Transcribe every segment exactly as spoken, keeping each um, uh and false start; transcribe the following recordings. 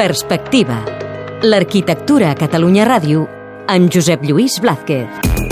Perspectiva. L'arquitectura a Catalunya Ràdio amb Josep Lluís Blázquez.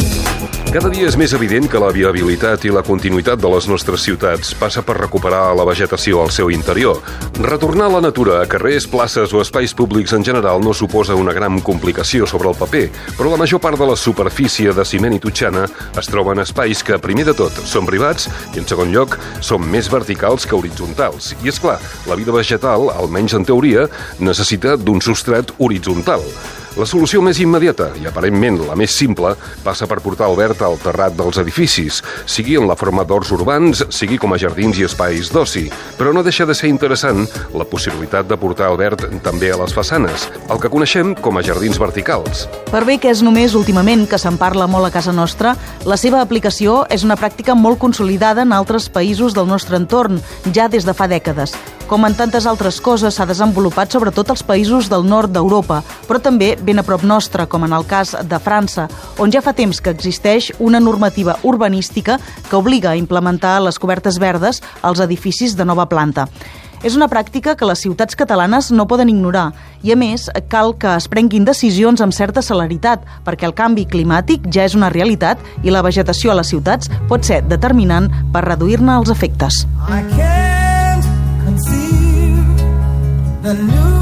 Cada dia és més evident que la viabilitat i la continuïtat de les nostres ciutats passa per recuperar la vegetació al seu interior. Retornar la natura a carrers, places o espais públics en general no suposa una gran complicació sobre el paper, però la major part de la superfície de ciment i totxana es troba en espais que, primer de tot, són privats i, en segon lloc, són més verticals que horitzontals. I, és clar, la vida vegetal, almenys en teoria, necessita d'un substrat horitzontal. La solució més immediata, i aparentment la més simple, passa per portar el verd al terrat dels edificis, sigui en la forma d'horts urbans, sigui com a jardins i espais d'oci. Però no deixa de ser interessant la possibilitat de portar el verd també a les façanes, el que coneixem com a jardins verticals. Per bé que és només últimament que se'n parla molt a casa nostra, la seva aplicació és una pràctica molt consolidada en altres països del nostre entorn, ja des de fa dècades. Com en tantes altres coses, s'ha desenvolupat sobretot als països del nord d'Europa, però també ben a prop nostre, com en el cas de França, on ja fa temps que existeix una normativa urbanística que obliga a implementar les cobertes verdes als edificis de nova planta. És una pràctica que les ciutats catalanes no poden ignorar i, a més, cal que es prenguin decisions amb certa celeritat, perquè el canvi climàtic ja és una realitat i la vegetació a les ciutats pot ser determinant per reduir-ne els efectes. I can't conceive the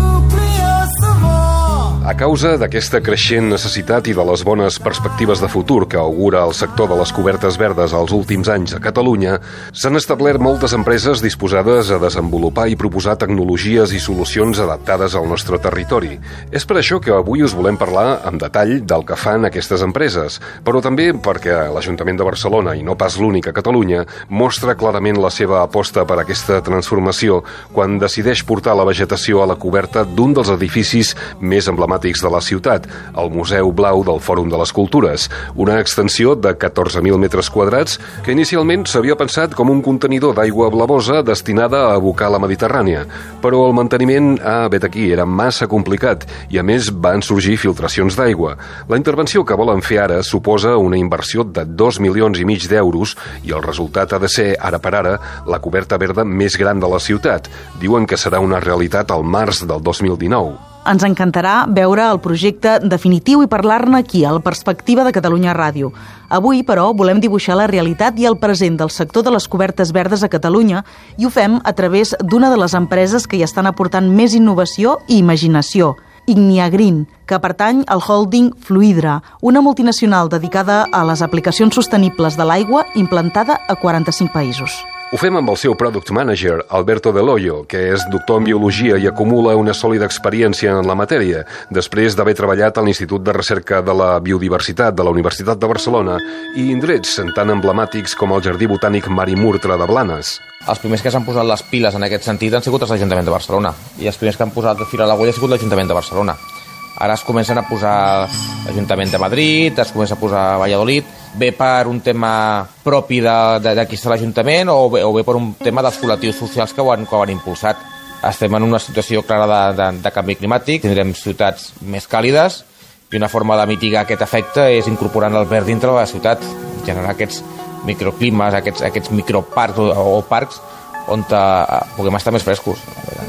nucleus of all. A causa d'aquesta creixent necessitat i de les bones perspectives de futur que augura el sector de les cobertes verdes als últims anys a Catalunya, s'han establert moltes empreses disposades a desenvolupar i proposar tecnologies i solucions adaptades al nostre territori. És per això que avui us volem parlar amb detall del que fan aquestes empreses, però també perquè l'Ajuntament de Barcelona, i no pas l'únic a Catalunya, mostra clarament la seva aposta per aquesta transformació quan decideix portar la vegetació a la coberta d'un dels edificis més emblemàtics de la ciutat, el Museu Blau del Fòrum de les Cultures, una extensió de catorze mil metres quadrats que inicialment s'havia pensat com un contenidor d'aigua blavosa destinada a abocar la Mediterrània, però el manteniment, ah, vet aquí, era massa complicat i a més van sorgir filtracions d'aigua. La intervenció que volen fer ara suposa una inversió de dos milions i mig d'euros i el resultat ha de ser, ara per ara, la coberta verda més gran de la ciutat. Diuen que serà una realitat al març del dos mil dinou. Ens encantarà veure el projecte definitiu i parlar-ne aquí, a la Perspectiva de Catalunya Ràdio. Avui, però, volem dibuixar la realitat i el present del sector de les cobertes verdes a Catalunya i ho fem a través d'una de les empreses que hi estan aportant més innovació i imaginació, Ignia Green, que pertany al holding Fluidra, una multinacional dedicada a les aplicacions sostenibles de l'aigua implantada a quaranta-cinc països. Ho fem amb el seu Product Manager, Alberto Del Hoyo, que és doctor en Biologia i acumula una sòlida experiència en la matèria, després d'haver treballat a l'Institut de Recerca de la Biodiversitat de la Universitat de Barcelona i indrets tan emblemàtics com el Jardí Botànic Marimurtra de Blanes. Els primers que s'han posat les piles en aquest sentit han sigut els l'Ajuntament de Barcelona i els primers que han posat fil a l'agulla ha sigut l'Ajuntament de Barcelona. Ara es comencen a posar l'Ajuntament de Madrid, es comença a posar Valladolid, bé per un tema propi d'aquí de l'Ajuntament o bé, o bé per un tema dels col·lectius socials que ho han, que ho han impulsat. Estem en una situació clara de, de, de canvi climàtic, tindrem ciutats més càlides i una forma de mitigar aquest efecte és incorporant el verd dintre de la ciutat, generar aquests microclimes, aquests, aquests microparcs o, o parcs on te, puguem estar més frescos.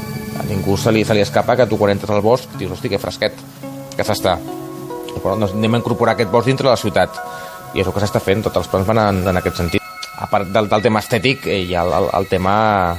A ningú se li, se li escapa que tu quan entres al bosc dius, hosti, que fresquet, que s'està. Però doncs anem a incorporar aquest bosc dintre de la ciutat i és el que s'està fent, tots els plans van en, en aquest sentit. A part del, del tema estètic hi ha el, el, el, tema,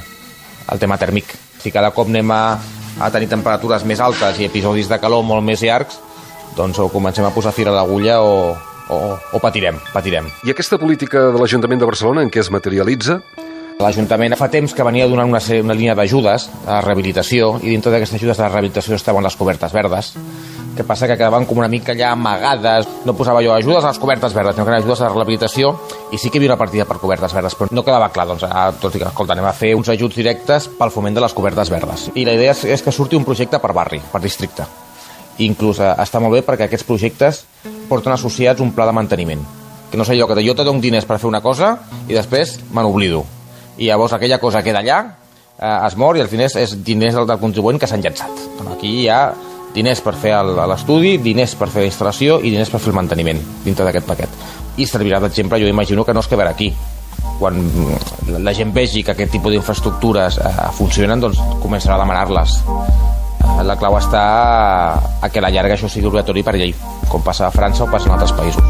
el tema tèrmic. Si cada cop anem a, a tenir temperatures més altes i episodis de calor molt més llargs, doncs o comencem a posar fil a l'agulla o, o, o patirem, patirem. I aquesta política de l'Ajuntament de Barcelona en què es materialitza? L'Ajuntament fa temps que venia donant una, una línia d'ajudes a rehabilitació i dintre d'aquestes ajudes de rehabilitació estaven les cobertes verdes. Que passa que quedaven com una mica allà amagades, no posava jo ajudes a les cobertes verdes, sinó que eren ajudes a la rehabilitació i sí que hi havia una partida per cobertes verdes, però no quedava clar, doncs, a, tots diuen, escolta, anem a fer uns ajuts directes pel foment de les cobertes verdes. I la idea és, és que surti un projecte per barri, per districte. I inclús eh, està molt bé perquè aquests projectes porten associats un pla de manteniment, que no sé allò que jo te dono diners per fer una cosa i després me n'oblido. I llavors aquella cosa queda allà, eh, es mor i al final és diners del, del contribuent que s'han llançat. Aquí hi ha diners per fer l'estudi, diners per fer la instal·lació i diners per fer el manteniment dintre d'aquest paquet. I servirà d'exemple, jo imagino que no es quedarà aquí. Quan la gent vegi que aquest tipus d'infraestructures eh, funcionen, doncs començarà a demanar-les. La clau està a que a la llarga això sigui obligatori per llei, com passa a França o passa en altres països.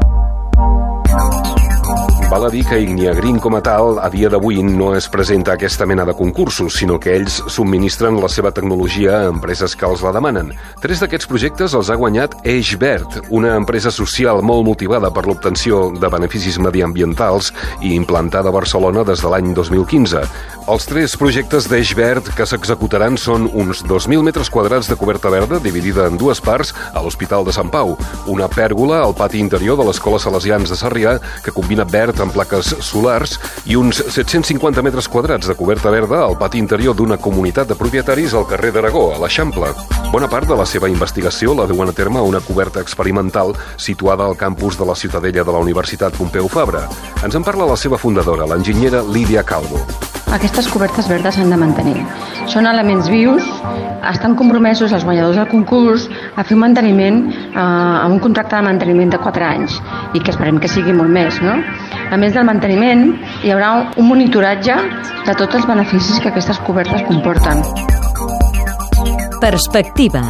Val a dir que Ignia Green com a tal a dia d'avui no es presenta a aquesta mena de concursos, sinó que ells subministren la seva tecnologia a empreses que els la demanen. Tres d'aquests projectes els ha guanyat Eix Verd, una empresa social molt motivada per l'obtenció de beneficis mediambientals i implantada a Barcelona des de l'any dos mil quinze. Els tres projectes d'Eix Verd que s'executaran són uns dos mil metres quadrats de coberta verda dividida en dues parts a l'Hospital de Sant Pau, una pèrgola al pati interior de l'Escola Salesians de Sarrià que combina verd amb plaques solars i uns set-cents cinquanta metres quadrats de coberta verda al pati interior d'una comunitat de propietaris al carrer d'Aragó, a l'Eixample. Bona part de la seva investigació la duen a terme a una coberta experimental situada al campus de la Ciutadella de la Universitat Pompeu Fabra. Ens en parla la seva fundadora, l'enginyera Lídia Calvo. Aquestes cobertes verdes s'han de mantenir. Són elements vius, estan compromesos els guanyadors del concurs a fer un manteniment, eh, amb un contracte de manteniment de quatre anys i que esperem que sigui molt més, no? A més del manteniment, hi haurà un monitoratge de tots els beneficis que aquestes cobertes comporten. Perspectiva.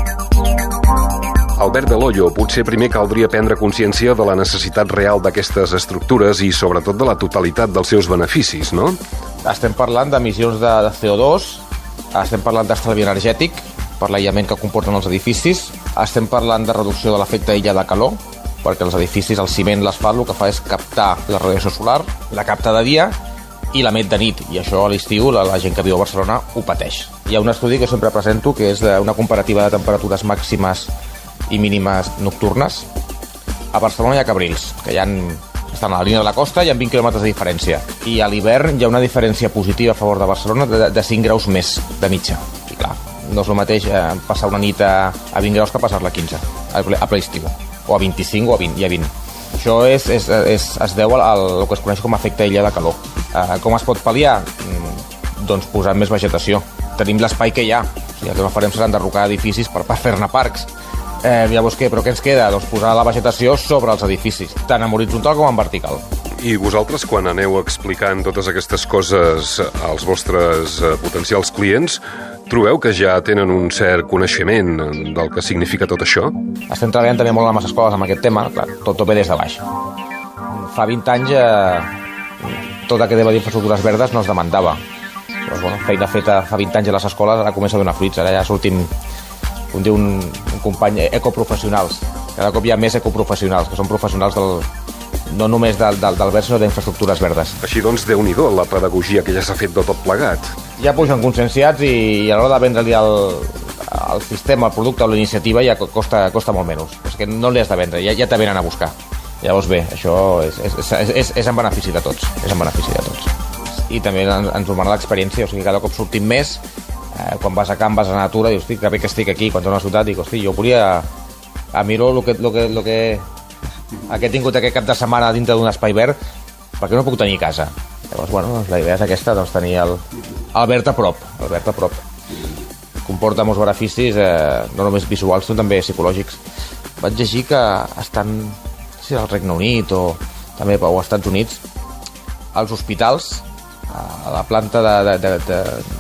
Albert de Loyo, potser primer caldria prendre consciència de la necessitat real d'aquestes estructures i sobretot de la totalitat dels seus beneficis, no? Estem parlant d'emissions de C O dos, estem parlant d'estalvi energètic per l'aïllament que comporten els edificis, estem parlant de reducció de l'efecte illa de calor, perquè els edificis, el ciment, l'asfalt, el que fa és captar la radiació solar, la capta de dia i l'emet de nit, i això a l'estiu la, la gent que viu a Barcelona ho pateix. Hi ha un estudi que sempre presento, que és una comparativa de temperatures màximes i mínimes nocturnes a Barcelona i a Cabrils, que hi ha, estan a la línia de la costa i hi ha vint quilòmetres de diferència. I a l'hivern hi ha una diferència positiva a favor de Barcelona de, de cinc graus més de mitja. I clar, no és el mateix eh, passar una nit a, a vint graus que passar-la a quinze, a ple, a ple estiu, o a vint-i-cinc o a vint, i a vint. Això és, és, és, es deu al, al que es coneix com a efecte illa de calor. Eh, com es pot pal·liar? Mm, doncs posant més vegetació. Tenim l'espai que hi ha. O sigui, el que no farem serà enderrocar edificis per, per fer-ne parcs. Eh, llavors què? Però què ens queda? Doncs posar la vegetació sobre els edificis, tant en horitzontal com en vertical. I vosaltres, quan aneu explicant totes aquestes coses als vostres eh, potencials clients, trobeu que ja tenen un cert coneixement del que significa tot això? Estem treballant també molt amb les escoles amb aquest tema, clar, tot, tot ve des de baix. Fa vint anys eh, tot aquest tema d'infraestructures verdes no es demandava. Doncs, bueno, feina feta fa vint anys a les escoles ara comença a donar fruits, ara ja sortim, com diu un, un company, ecoprofessionals. Cada cop hi ha més ecoprofessionals, que són professionals del, no només del, del, del verd, sinó d'infraestructures verdes. Així doncs, Déu-n'hi-do, la pedagogia que ja s'ha fet de tot plegat. Ja pugen conscienciats i, i a l'hora de vendre-li el, el sistema, el producte o la iniciativa ja costa, costa molt menys. És que no li has de vendre, ja, ja te venen a buscar. Llavors bé, això és, és, és, és, és en benefici de tots, és en benefici de tots. I també ens, ens humana l'experiència, o sigui, cada cop sortim més, eh, quan vas a camp, vas a la natura, dius, hosti, que bé que estic aquí, quan torno a la ciutat, dic, hosti, jo volia a mirar el que, lo que, lo que, el que he tingut aquest cap de setmana dintre d'un espai verd, perquè no puc tenir a casa. Llavors, bueno, doncs la idea és aquesta, doncs tenir el, el verd a prop, el verd a prop. Comporta molts beneficis, eh, no només visuals, sinó també psicològics. Vaig llegir que estan, sí, al Regne Unit o també o als Estats Units, als hospitals, a la planta de, de, de, de,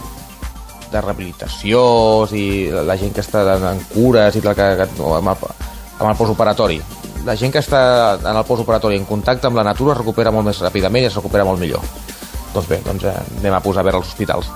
de rehabilitació i la gent que està en cures i tal, que, que, amb, el, amb el postoperatori. La gent que està en el postoperatori en contacte amb la natura es recupera molt més ràpidament i es recupera molt millor. Doncs bé, doncs eh, anem a posar a veure els hospitals.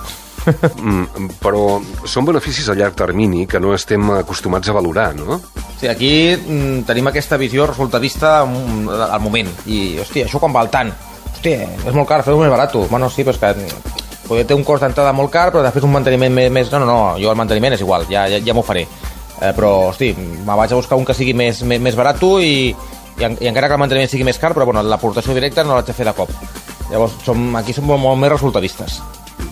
mm, però són beneficis a llarg termini que no estem acostumats a valorar, no? Sí, aquí mm, tenim aquesta visió resultadista al moment. I, hòstia, això quan val tant? Hòstia, és molt car, fer-ho més barat. Bueno, sí, però és que poder té un cost d'entrada molt car, però després un manteniment més, més... No, no, no, jo el manteniment és igual, ja, ja, ja m'ho faré. Eh, però, hosti, me vaig a buscar un que sigui més, més, més barat i, i, en, i encara que el manteniment sigui més car, però bueno, l'aportació directa no l'haig de fer de cop. Llavors, som, aquí som molt, molt més resultadistes.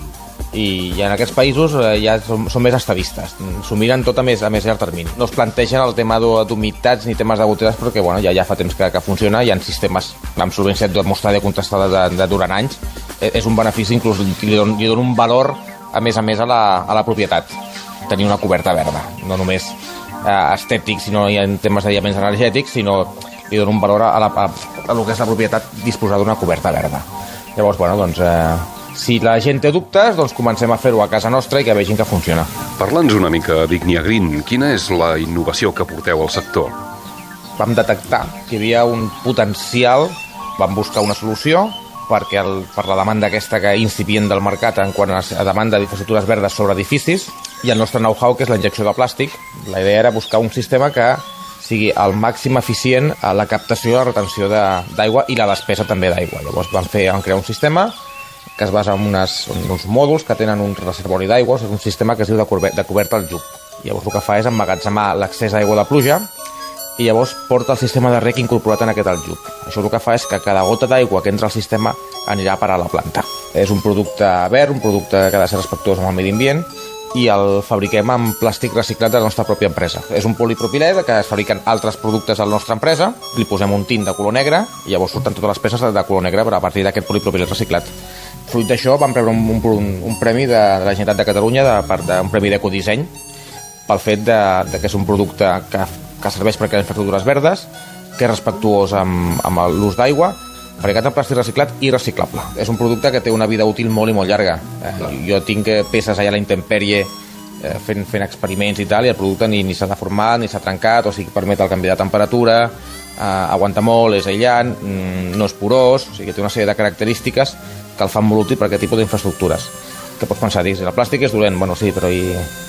I, i en aquests països eh, ja són, són més estadistes. S'ho miren tot a més, a més llarg termini. No es plantegen el tema d'humitats ni temes de goteres perquè bueno, ja, ja fa temps que, que funciona, hi ha sistemes amb solvència demostrada i contrastada de, de durant anys. Eh, és un benefici, inclús li dona, li dona un valor a més a més a la, a la propietat. Tenir una coberta verda, no només eh, estètic, sinó hi ha temes d'aïllaments energètics, sinó li dona un valor a, la, a, a lo que és la propietat disposar d'una coberta verda. Llavors, bueno, doncs, eh, si la gent té dubtes, doncs comencem a fer-ho a casa nostra i que vegin que funciona. Parla'ns una mica d'Ignia Green. Quina és la innovació que porteu al sector? Vam detectar que hi havia un potencial, vam buscar una solució perquè el, per la demanda aquesta que incipient del mercat en quant a, a demanda d'infraestructures verdes sobre edificis i el nostre know-how, que és la injecció de plàstic. La idea era buscar un sistema que sigui al màxim eficient a la captació i la retenció d'aigua i la despesa també d'aigua. Llavors vam, fer, vam crear un sistema que es basa en, unes, en uns mòduls que tenen un reservori d'aigua, és un sistema que es diu de, de coberta al jub. Llavors el que fa és emmagatzemar l'accés d'aigua de pluja i llavors porta el sistema de rec incorporat en aquest aljub. Això el que fa és que cada gota d'aigua que entra al sistema anirà a parar a la planta. És un producte verd, un producte que ha de ser respectuós amb el medi ambient i el fabriquem amb plàstic reciclat de la nostra pròpia empresa. És un polipropilè que es fabriquen altres productes a la nostra empresa, li posem un tint de color negre i llavors surten totes les peces de color negre a partir d'aquest polipropilè reciclat. Fruit d'això vam rebre un, un, un premi de, de la Generalitat de Catalunya, de, per, de, un premi d'ecodisseny, pel fet de, de que és un producte que que serveix per crear infraestructures verdes, que és respectuós amb, amb l'ús d'aigua, fabricat en plàstic reciclat i reciclable. És un producte que té una vida útil molt i molt llarga. Eh, jo tinc peces allà a la intempèrie eh, fent, fent experiments i tal, i el producte ni, ni s'ha deformat, ni s'ha trencat, o sigui, permet el canvi de temperatura, eh, aguanta molt, és aïllant, mm, no és porós, o sigui, té una sèrie de característiques que el fan molt útil per aquest tipus d'infraestructures. Que pots pensar, dius, el plàstic és dolent, bueno, sí, però i...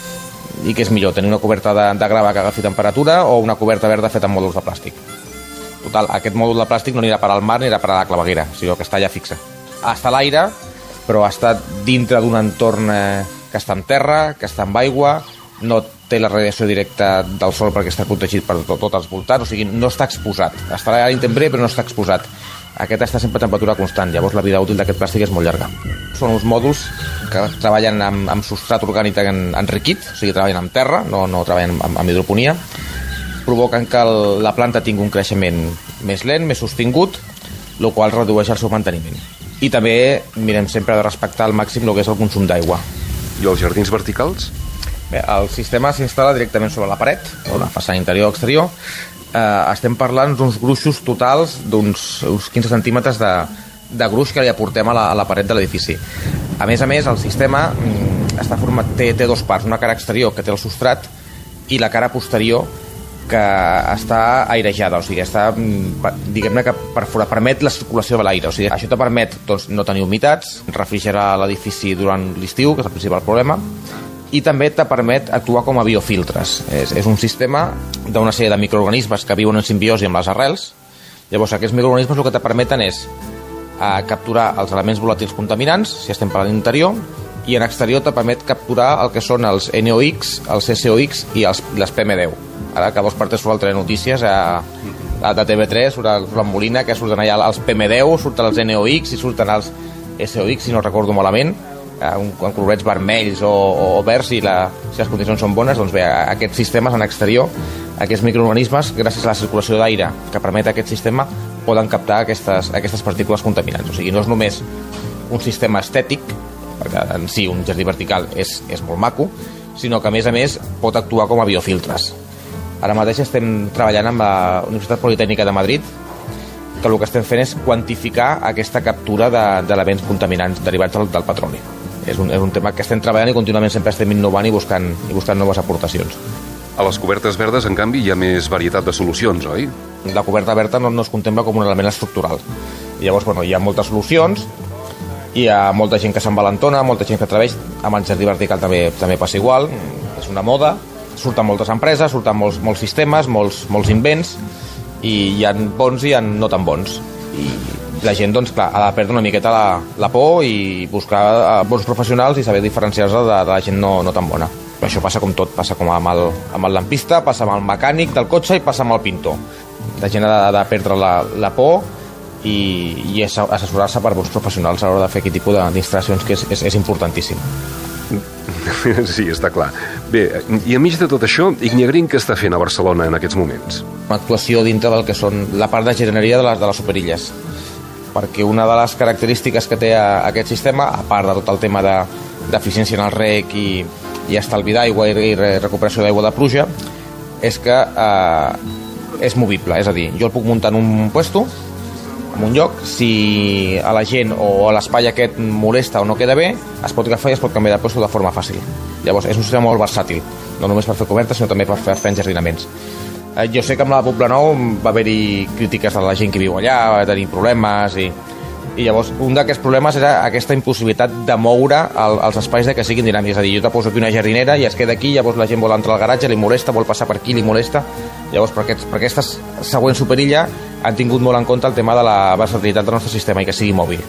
i què és millor, tenir una coberta de, de grava que agafi temperatura o una coberta verda feta amb mòduls de plàstic? Total, aquest mòdul de plàstic no anirà per al mar ni anirà per a la claveguera, o sigui que està allà fixa. Està a l'aire, però està dintre d'un entorn eh, que està en terra, que està amb aigua, no té la radiació directa del sol perquè està protegit per tot, tots els voltants, o sigui, no està exposat. Estarà a l'intempèrie però no està exposat. Aquest està sempre a temperatura constant, llavors la vida útil d'aquest plàstic és molt llarga. Són uns mòduls que treballen amb, amb substrat orgànic en, enriquit, o sigui, treballen amb terra, no, no treballen amb, amb hidroponia, provoquen que el, la planta tingui un creixement més lent, més sostingut, el qual redueix el seu manteniment. I també mirem sempre de respectar al màxim el que és el consum d'aigua. I els jardins verticals? Bé, el sistema s'instal·la directament sobre la paret, o la façana interior o exterior. Eh, estem parlant d'uns gruixos totals d'uns uns quinze centímetres de, de gruix que li aportem a la, a la paret de l'edifici. A més a més, el sistema mm, està format, té, té dos parts, una cara exterior que té el substrat i la cara posterior que està airejada, o sigui, està, diguem-ne que per fora permet la circulació de l'aire, o sigui, això te permet doncs, no tenir humitats, refrigerar l'edifici durant l'estiu, que és el principal problema, i també te permet actuar com a biofiltres. És, és un sistema d'una sèrie de microorganismes que viuen en simbiosi amb les arrels. Llavors, aquests microorganismes el que te permeten és a capturar els elements volàtils contaminants, si estem parlant d'interior, i en exterior te permet capturar el que són els N O X, els S O X i els, les P M deu. Ara que dos per tres surt el Telenotícies a, a de T V tres, surt la Molina, que surten allà els P M deu, surten els N O X i surten els S O X, si no recordo malament, en colorets vermells o, o, o verds, i la, si les condicions són bones, doncs bé, aquests sistemes en exterior, aquests microorganismes, gràcies a la circulació d'aire que permet aquest sistema, poden captar aquestes, aquestes partícules contaminants. O sigui, no és només un sistema estètic, perquè en si un jardí vertical és, és molt maco, sinó que a més a més pot actuar com a biofiltres. Ara mateix estem treballant amb la Universitat Politècnica de Madrid, que el que estem fent és quantificar aquesta captura d'elements contaminants derivats del, del petroli. És un, és un tema que estem treballant i contínuament sempre estem innovant i buscant, i buscant noves aportacions. A les cobertes verdes, en canvi, hi ha més varietat de solucions, oi? La coberta verda no, no es contempla com un element estructural. I llavors, bueno, hi ha moltes solucions, hi ha molta gent que s'envalentona, molta gent que atreveix, amb el jardí vertical també, també passa igual, és una moda, surten moltes empreses, surten molts, molts sistemes, molts, molts invents, i hi ha bons i hi ha no tan bons. I la gent, doncs, clar, ha de perdre una miqueta la, la por i buscar bons professionals i saber diferenciar-se de, de la gent no, no tan bona. Això passa com tot, passa com amb el, amb el lampista, passa amb el mecànic del cotxe i passa amb el pintor. La gent ha de, de perdre la, la por i, i assessorar-se per bons professionals a l'hora de fer aquest tipus d'instal·lacions, que és, és, és importantíssim. Sí, està clar. Bé, i enmig de tot això, Ignia Green què està fent a Barcelona en aquests moments? Una actuació dintre del que són la part de jardineria de les, de les superilles, perquè una de les característiques que té aquest sistema, a part de tot el tema d'eficiència en el rec i, i estalvi d'aigua i, i recuperació d'aigua de pluja, és que eh, és movible, és a dir, jo el puc muntar en un puesto, en un lloc, si a la gent o a l'espai aquest molesta o no queda bé, es pot agafar i es pot canviar de lloc de forma fàcil. Llavors, és un sistema molt versàtil, no només per fer cobertes, sinó també per fer, fer enjardinaments. Eh, jo sé que amb la Poblenou va haver-hi crítiques de la gent que viu allà, va tenir problemes, i, i llavors un d'aquests problemes era aquesta impossibilitat de moure el, els espais de que siguin dinàmics. És a dir, jo te poso aquí una jardinera i es queda aquí, llavors la gent vol entrar al garatge, li molesta, vol passar per aquí, li molesta. Llavors, per, aquests, per aquesta següent superilla han tingut molt en compte el tema de la versatilitat del nostre sistema i que sigui mòbil.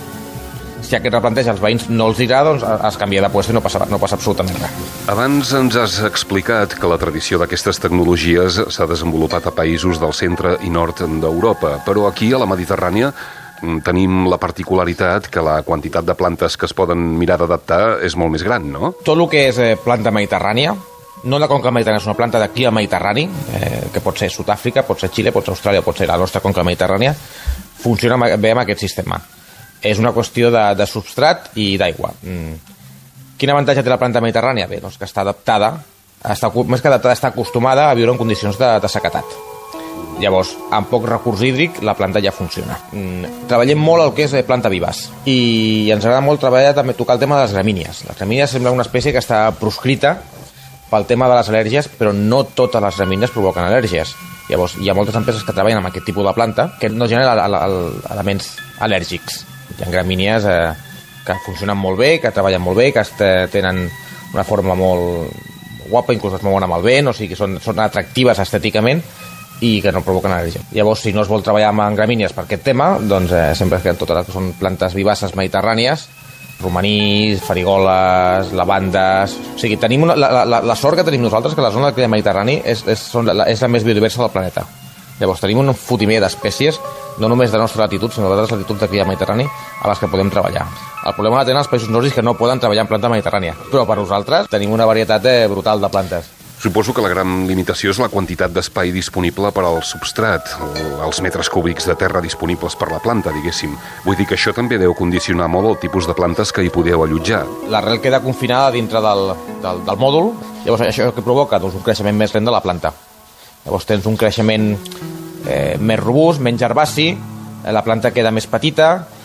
Si aquest replanteja als veïns no els dirà, doncs es canvia de puesto i no passa, no passa absolutament res. Abans ens has explicat que la tradició d'aquestes tecnologies s'ha desenvolupat a països del centre i nord d'Europa, però aquí, a la Mediterrània, tenim la particularitat que la quantitat de plantes que es poden mirar d'adaptar és molt més gran, no? Tot el que és planta mediterrània, no la conca mediterrània, és una planta d'aquí al Mediterrani, eh, que pot ser Sud-àfrica, pot ser Xile, pot ser Austràlia, pot ser la nostra conca mediterrània, funciona bé amb aquest sistema. És una qüestió de, de substrat i d'aigua. Mm. Quin avantatge té la planta mediterrània? Bé, doncs que està adaptada, està, més que adaptada, està acostumada a viure en condicions de, de sequetat. Llavors, amb poc recurs hídric, la planta ja funciona. Mm. Treballem molt el que és planta vives i ens agrada molt treballar també tocar el tema de les gramínies. Les gramínies sembla una espècie que està proscrita pel tema de les al·lèrgies, però no totes les gramínies provoquen al·lèrgies. Llavors, hi ha moltes empreses que treballen amb aquest tipus de planta que no generen elements al·lèrgics. Hi ha gramínies eh, que funcionen molt bé, que treballen molt bé, que tenen una forma molt guapa, inclús es mouen amb el vent, o sigui que són, són atractives estèticament i que no provoquen al·lèrgia. Llavors, si no es vol treballar amb gramínies per aquest tema, doncs eh, sempre es queden totes les que són plantes vivaces mediterrànies, romanís, farigoles, lavandes... O sigui, tenim una, la, la, la sort que tenim nosaltres que la zona del clima mediterrani és, és, són, la, és la més biodiversa del planeta. Llavors, tenim un fotimer d'espècies, no només de la nostra latitud, sinó d'altres latituds del clima mediterrani a les que podem treballar. El problema la tenen els països nòrdics que no poden treballar en planta mediterrània, però per nosaltres tenim una varietat eh, brutal de plantes. Suposo que la gran limitació és la quantitat d'espai disponible per al substrat, els metres cúbics de terra disponibles per la planta, diguéssim. Vull dir que això també deu condicionar molt el tipus de plantes que hi podeu allotjar. L'arrel queda confinada dintre del, del, del mòdul, llavors això que provoca doncs, un creixement més lent de la planta. Llavors tens un creixement eh, més robust, menys herbaci, la planta queda més petita,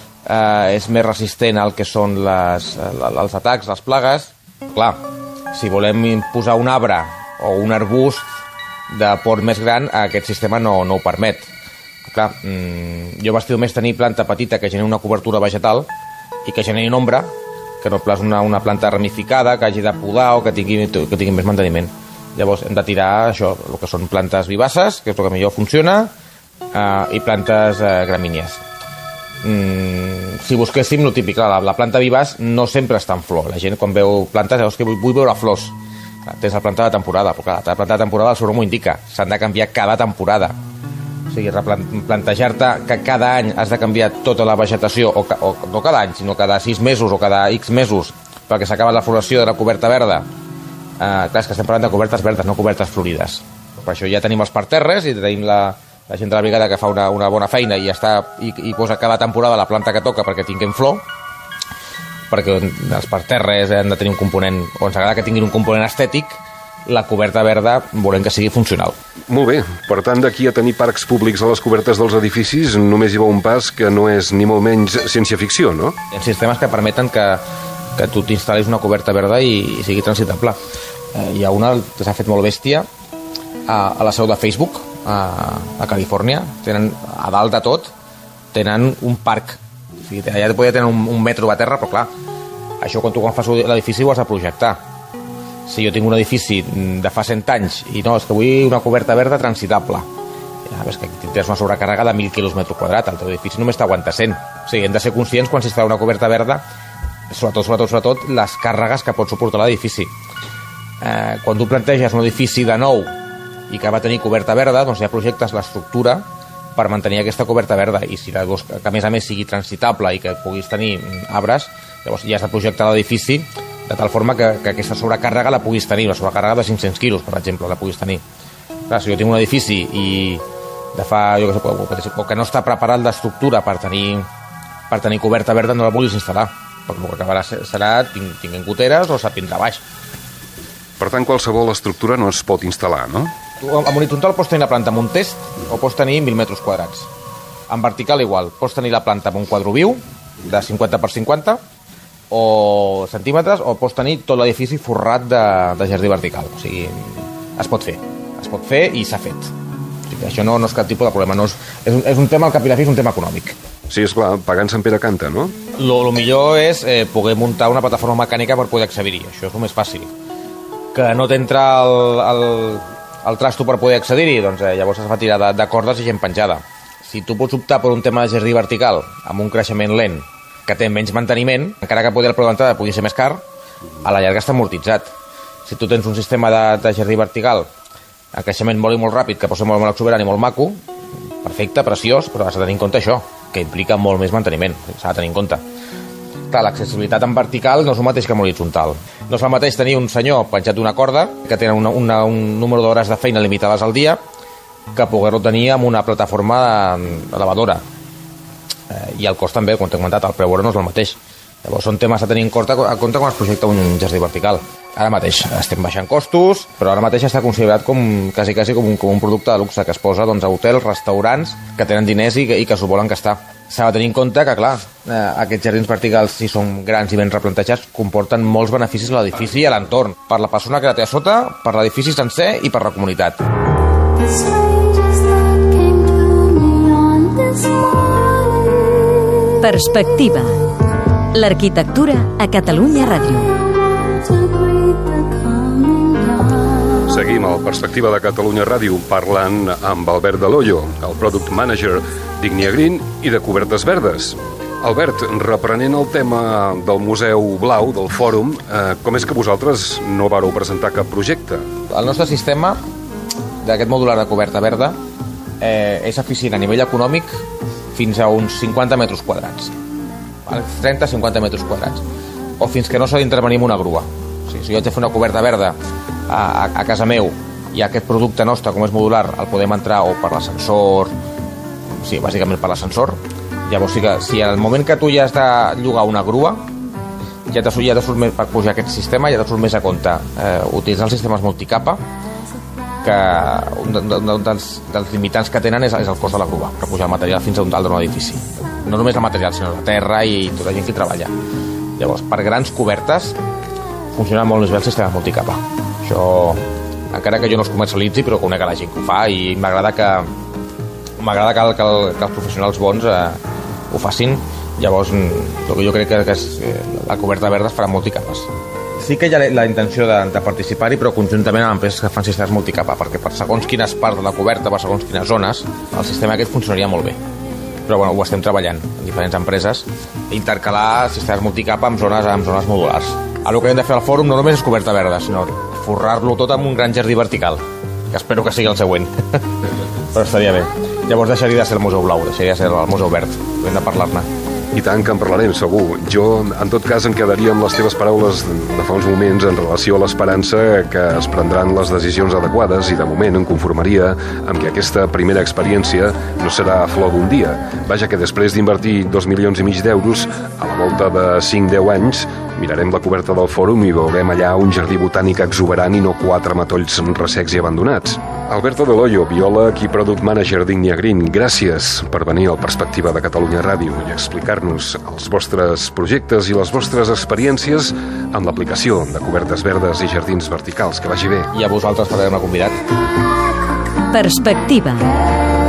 eh, és més resistent al que són les, els atacs, les plagues. Clar, si volem posar un arbre o un arbust de port més gran, aquest sistema no, no ho permet. Clar, mmm, jo m'estimo més tenir planta petita que generi una cobertura vegetal i que generi una ombra, que no pas una, una planta ramificada, que hagi de podar o que tingui, que tingui més manteniment. Llavors hem de tirar això, el que són plantes vivaces, que és el que millor funciona, eh, i plantes eh, gramínies. Mm, si busquéssim, el típic, la, la planta vivaç no sempre està en flor. La gent quan veu plantes, llavors que vull, vull veure flors. Clar, tens la planta de temporada, però clar, la planta de temporada el seu nom ho indica, s'han de canviar cada temporada. O sigui, plantejar-te que cada any has de canviar tota la vegetació, o, o no cada any, sinó cada sis mesos o cada X mesos, perquè s'acaba la floració de la coberta verda. Eh, clar, és que estem parlant de cobertes verdes, no cobertes florides. Per això ja tenim els parterres i tenim la, la gent de la brigada que fa una, una bona feina i, està, i, i posa cada temporada la planta que toca perquè tinguin flor, perquè els parterres han de tenir un component, o ens agrada que tinguin un component estètic, la coberta verda volem que sigui funcional. Molt bé, per tant, d'aquí a tenir parcs públics a les cobertes dels edificis només hi va un pas que no és ni molt menys ciència-ficció, no? Hi ha sistemes que permeten que que tu t'instal·lis una coberta verda i, i sigui transitable. Eh, hi ha una que s'ha fet molt bèstia a, a la seu de Facebook, a, a Califòrnia. Tenen, a dalt de tot, tenen un parc. O sigui, allà podria tenir un, un metro a terra, però clar, això quan tu quan fas l'edifici ho has de projectar. Si jo tinc un edifici de fa cent anys i no, és que vull una coberta verda transitable, ja ves que tens una sobrecàrrega de mil quilos metre quadrat, el teu edifici només t'aguanta cent. O sigui, hem de ser conscients quan s'instal·la una coberta verda, sobretot, sobretot, sobretot, les càrregues que pot suportar l'edifici. Eh, quan tu planteges un edifici de nou i que va tenir coberta verda, doncs ja projectes l'estructura per mantenir aquesta coberta verda, i si la vols que a més a més sigui transitable i que puguis tenir arbres, llavors ja has de projectar l'edifici de tal forma que, que aquesta sobrecàrrega la puguis tenir, una sobrecàrrega de cinc-cents quilos, per exemple, la puguis tenir. Clar, si jo tinc un edifici i de fa, jo que sé, o que no està preparat l'estructura per tenir, per tenir coberta verda, no la vulguis instal·lar, perquè el que acabarà serà tinguent goteres o s'apindrà baix. Per tant, qualsevol estructura no es pot instal·lar, no? Tu, amb horitzontal pots tenir la planta amb un test o pots tenir mil metres quadrats. En vertical igual, pots tenir la planta amb un quadre viu de cinquanta per cinquanta o centímetres, o pots tenir tot l'edifici forrat de, de jardí vertical. O sigui, es pot fer, es pot fer i s'ha fet. O sigui, això no, no és cap tipus de problema, no és, és, un, és un tema, al cap i la fi és un tema econòmic. Sí, esclar, pagant Sant Pere canta, no? Lo, lo millor és eh, poder muntar una plataforma mecànica per poder accedir-hi, això és el més fàcil. Que no t'entra el, el, el trasto per poder accedir-hi, doncs eh, llavors es va tirar de, de cordes i gent penjada. Si tu pots optar per un tema de jardí vertical amb un creixement lent, que té menys manteniment, encara que poder el preu d'entrada pugui ser més car, a la llarga està amortitzat. Si tu tens un sistema de, de jardí vertical, el creixement molt i molt ràpid, que pot ser molt, molt exuberant i molt maco, perfecte, preciós, però has de tenir en compte això, que implica molt més manteniment, s'ha de tenir en compte. Clar, l'accessibilitat en vertical no és el mateix que en horitzontal. No és el mateix tenir un senyor penjat d'una corda, que té una, una, un número d'hores de feina limitades al dia, que poder-lo tenir amb una plataforma elevadora. Eh, I el cost també, com t'he comentat, el preu no és el mateix. Llavors són temes a tenir en compte, a compte quan es projecta un jardí vertical. Ara mateix estem baixant costos, però ara mateix està considerat com quasi, quasi com, un, com un producte de luxe que es posa doncs, a hotels, restaurants, que tenen diners i que, i que s'ho volen gastar. S'ha de tenir en compte que, clar, eh, aquests jardins verticals, si són grans i ben replantejats, comporten molts beneficis a l'edifici i a l'entorn, per la persona que la té a sota, per l'edifici sencer i per la comunitat. Perspectiva. L'arquitectura a Catalunya Ràdio. Seguim al Perspectiva de Catalunya Ràdio parlant amb Albert de Loyo, el Product Manager d'Ignia Green i de Cobertes Verdes. Albert, reprenent el tema del Museu Blau, del Fòrum, eh, com és que vosaltres no vareu presentar cap projecte? El nostre sistema d'aquest modular de coberta verda eh, és eficient a nivell econòmic fins a uns cinquanta metres quadrats. trenta a cinquanta metres quadrats. O fins que no s'ha d'intervenir amb una grua. O sigui, si jo haig de fer una coberta verda a, a, a casa meu i aquest producte nostre, com és modular, el podem entrar o per l'ascensor, sí, bàsicament per l'ascensor. Llavors sí que si al moment que tu ja has de llogar una grua, ja te, ja te surt més, per pujar aquest sistema, ja te surt més a compte eh, utilitzar els sistemes multicapa, que un, un, un dels, dels limitants que tenen és, és el cost de la grua, per pujar el material fins a un dalt d'un edifici. No només el material, sinó la terra i tota la gent que hi treballa. Llavors, per grans cobertes, funciona molt més bé el sistema multicapa. Això, encara que jo no es comercialitzi, però conec a la gent que ho fa i m'agrada que m'agrada que, el, que, el, que els professionals bons eh, ho facin. Llavors, el que jo crec que, que és, eh, la coberta verda es farà multicapes. Sí que hi ha la, la intenció de, de participar-hi, però conjuntament amb empreses que fan sistemes multicapa, perquè per segons quines parts de la coberta, per segons quines zones, el sistema aquest funcionaria molt bé. Però bueno, ho estem treballant en diferents empreses, intercalar sistemes multicapa amb zones, amb zones modulars. El que hem de fer al fòrum no només és coberta verda, sinó forrar-lo tot amb un gran jardí vertical, que espero que sigui el següent. Però estaria bé. Llavors deixaria de ser el Museu Blau, deixaria de ser el Museu Verd. Hem de parlar-ne. I tant que en parlarem, segur. Jo, en tot cas, em quedaria amb les teves paraules de fa uns moments en relació a l'esperança que es prendran les decisions adequades i, de moment, em conformaria amb que aquesta primera experiència no serà a flor d'un dia. Vaja, que després d'invertir dos milions i mig d'euros, a la volta de cinc a deu anys, mirarem la coberta del fòrum i veurem allà un jardí botànic exuberant i no quatre matolls ressecs i abandonats. Alberto de Loyo, biòleg i Product Manager d'Ignia Green, gràcies per venir al Perspectiva de Catalunya Ràdio i explicar-nos els vostres projectes i les vostres experiències amb l'aplicació de cobertes verdes i jardins verticals. Que vagi bé. I a vosaltres per haver-me convidat. Perspectiva.